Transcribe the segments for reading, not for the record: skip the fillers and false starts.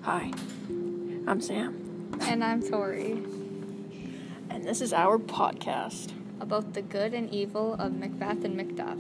Hi, I'm Sam. And I'm Tori. And this is our podcast. About the good and evil of Macbeth and Macduff.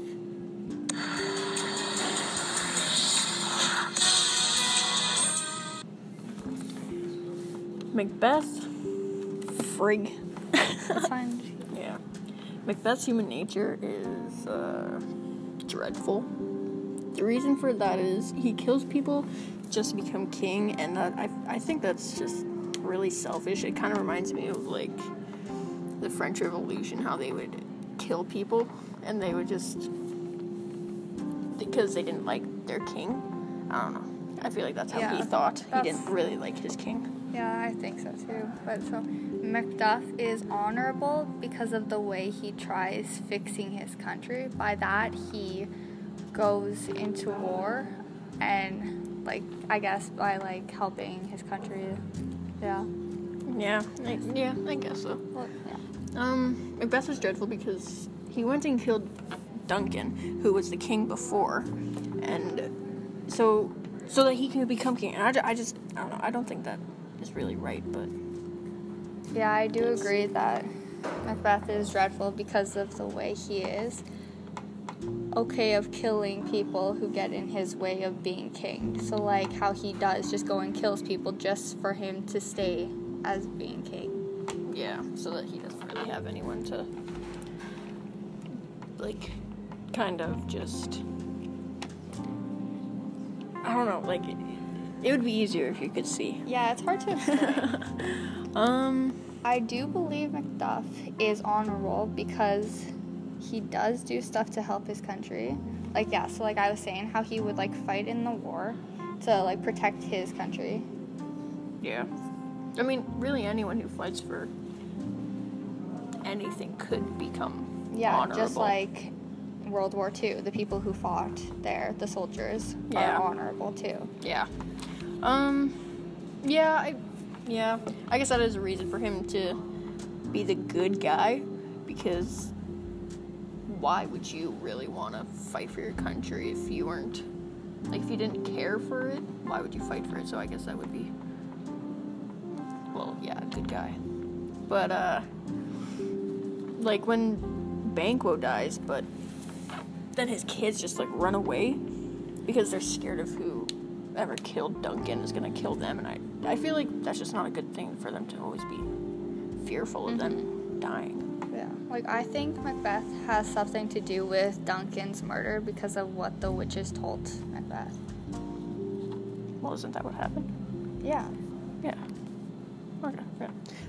Macbeth, frig. That's fine. Yeah. Macbeth's human nature is dreadful. The reason for that is he kills people just to become king, and I think that's just really selfish. It kind of reminds me of like the French Revolution, how they would kill people and they would just, because they didn't like their king. I don't know. I feel like that's how he thought. He didn't really like his king. Yeah, I think so too. But so Macduff is honorable because of the way he tries fixing his country. By that, he goes into war and, like, I guess by, like, helping his country. Yeah. Yeah, I guess so. Well, yeah. Macbeth was dreadful because he went and killed Duncan, who was the king before, and so that he can become king. And I don't know. I don't think that is really right, but yeah, I do agree that Macbeth is dreadful because of the way he is. Okay, of killing people who get in his way of being king. So, like, how he does just go and kills people just for him to stay as being king. Yeah, so that he doesn't really have anyone to, like, kind of just, I don't know, like, it would be easier if you could see. Yeah, it's hard to explain. I do believe Macduff is honorable because he does do stuff to help his country. Like, yeah, so like I was saying, how he would, like, fight in the war to, like, protect his country. Yeah. I mean, really anyone who fights for anything could become honorable. Just like World War II, the people who fought there, the soldiers, are honorable too. Yeah. I guess that is a reason for him to be the good guy, because why would you really want to fight for your country if you weren't, like, if you didn't care for it, why would you fight for it? So I guess that would be, well, yeah, good guy. But, like, when Banquo dies, but then his kids just, like, run away because they're scared of whoever killed Duncan is gonna kill them, and I feel like that's just not a good thing for them to always be fearful of them dying. Yeah, like, I think Macbeth has something to do with Duncan's murder because of what the witches told Macbeth. Well, isn't that what happened? Yeah. Yeah. Okay, yeah.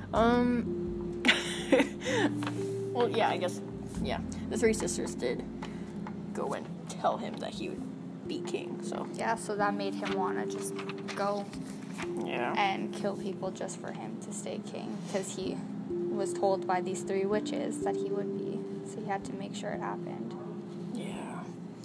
Well, yeah, I guess, yeah. The three sisters did go and tell him that he would be king, so. Yeah, so that made him want to just go and kill people just for him to stay king, because he was told by these three witches that he would be, so he had to make sure it happened. Yeah.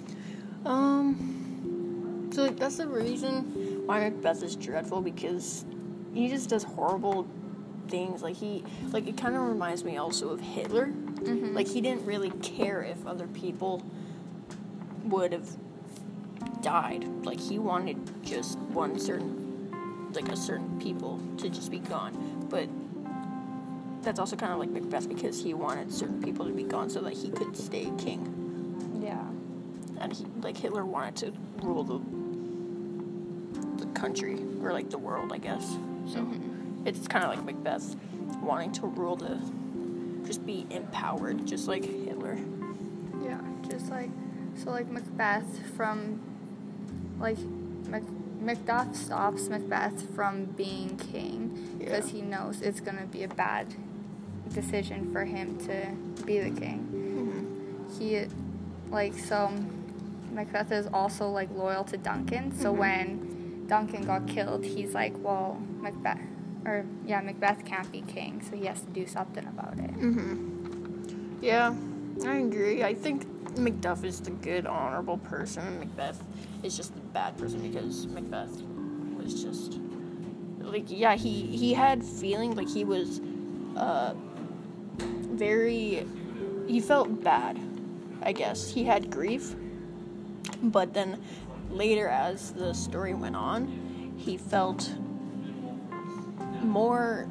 So, like, that's the reason why Macbeth is dreadful, because he just does horrible things. Like, it kind of reminds me also of Hitler. Mm-hmm. Like, he didn't really care if other people would have died. Like, he wanted just a certain people to just be gone. But that's also kind of like Macbeth, because he wanted certain people to be gone so that he could stay king. Yeah. And Hitler wanted to rule the country, or, like, the world, I guess. So it's kind of like Macbeth wanting to rule just be empowered, just like Hitler. Yeah, just like, so, like, Macbeth from, like, Macduff stops Macbeth from being king because he knows it's going to be a bad decision for him to be the king. He, like, so Macbeth is also, like, loyal to Duncan, so when Duncan got killed, he's like, well, Macbeth can't be king, so he has to do something about it. Yeah, I agree. I think Macduff is the good, honorable person, and Macbeth is just the bad person, because Macbeth was just, like, yeah, he had feeling, like, he was, he felt bad, I guess. He had grief, but then later, as the story went on, he felt more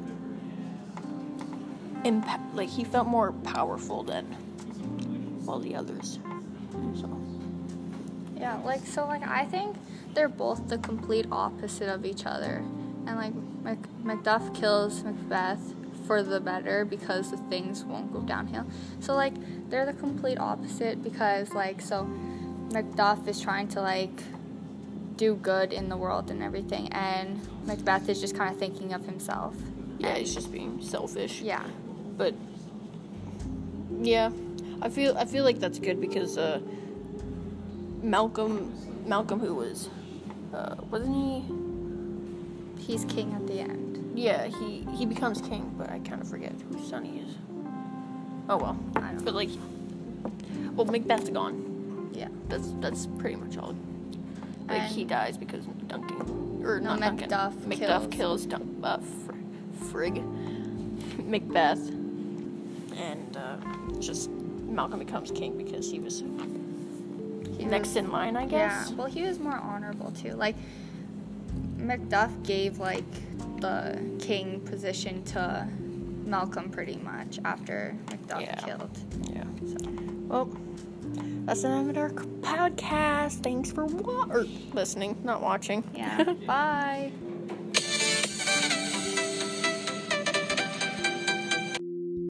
he felt more powerful than all the others. So Yeah, I think they're both the complete opposite of each other. And, like, Macduff kills Macbeth for the better because the things won't go downhill. So, like, they're the complete opposite because, like, so Macduff is trying to, like, do good in the world and everything, and Macbeth is just kind of thinking of himself. yeah, he's just being selfish. Yeah. But yeah, I feel like that's good because Malcolm, who was wasn't he? He's king at the end. Yeah, he becomes king, but I kind of forget whose son he is. Oh well, I don't know. but like, well, Macbeth's gone. Yeah. That's pretty much all. Like, And he dies because Duncan, or No, not Duncan. Macduff kills Frigg, Macbeth, and just Malcolm becomes king because he was next in line, I guess. Yeah, well, he was more honorable, too. Like, Macduff gave, like, the king position to Malcolm pretty much after Macduff killed. Yeah. So. Well, that's the end of our podcast. Thanks for listening, not watching. Yeah, bye.